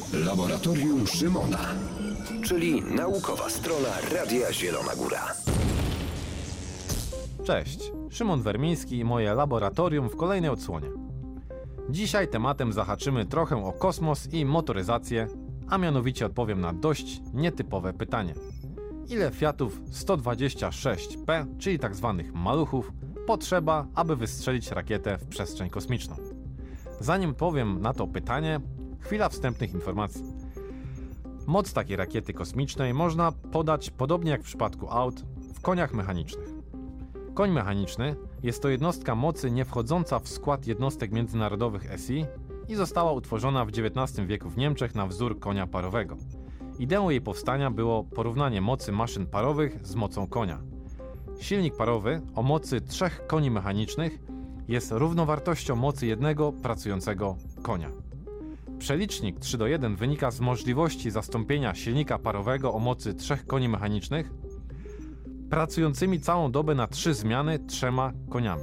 Laboratorium Szymona, czyli naukowa strona Radia Zielona Góra. Cześć, Szymon Wermiński i moje laboratorium w kolejnej odsłonie. Dzisiaj tematem zahaczymy trochę o kosmos i motoryzację, a mianowicie odpowiem na dość nietypowe pytanie. Ile Fiatów 126P, czyli tzw. maluchów, potrzeba, aby wystrzelić rakietę w przestrzeń kosmiczną? Zanim powiem na to pytanie, chwila wstępnych informacji. Moc takiej rakiety kosmicznej można podać, podobnie jak w przypadku aut, w koniach mechanicznych. Koń mechaniczny jest to jednostka mocy nie wchodząca w skład jednostek międzynarodowych SI i została utworzona w XIX wieku w Niemczech na wzór konia parowego. Ideą jej powstania było porównanie mocy maszyn parowych z mocą konia. Silnik parowy o mocy 3 koni mechanicznych jest równowartością mocy jednego pracującego konia. Przelicznik 3:1 wynika z możliwości zastąpienia silnika parowego o mocy 3 koni mechanicznych pracującymi całą dobę na 3 zmiany 3 koniami.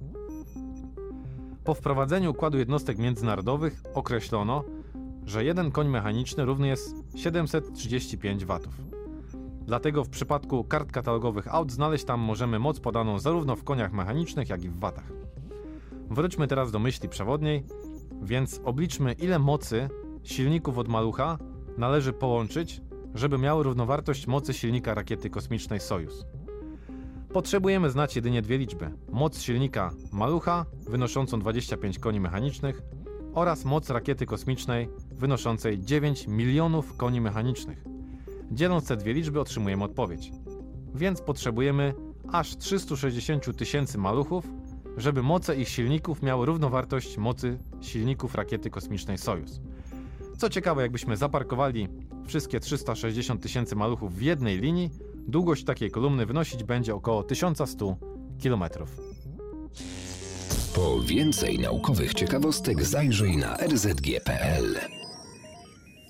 Po wprowadzeniu układu jednostek międzynarodowych określono, że jeden koń mechaniczny równy jest 735 W. Dlatego w przypadku kart katalogowych aut znaleźć tam możemy moc podaną zarówno w koniach mechanicznych, jak i w watach. Wróćmy teraz do myśli przewodniej, więc obliczmy, ile mocy silników od malucha należy połączyć, żeby miały równowartość mocy silnika rakiety kosmicznej Sojus. Potrzebujemy znać jedynie dwie liczby: moc silnika malucha wynoszącą 25 koni mechanicznych oraz moc rakiety kosmicznej wynoszącej 9 milionów koni mechanicznych. Dzieląc te dwie liczby otrzymujemy odpowiedź. Więc potrzebujemy aż 360 000 maluchów, żeby moce ich silników miały równowartość mocy silników rakiety kosmicznej Sojus. Co ciekawe, jakbyśmy zaparkowali wszystkie 360 000 maluchów w jednej linii, długość takiej kolumny wynosić będzie około 1100 km. Po więcej naukowych ciekawostek zajrzyj na rzg.pl.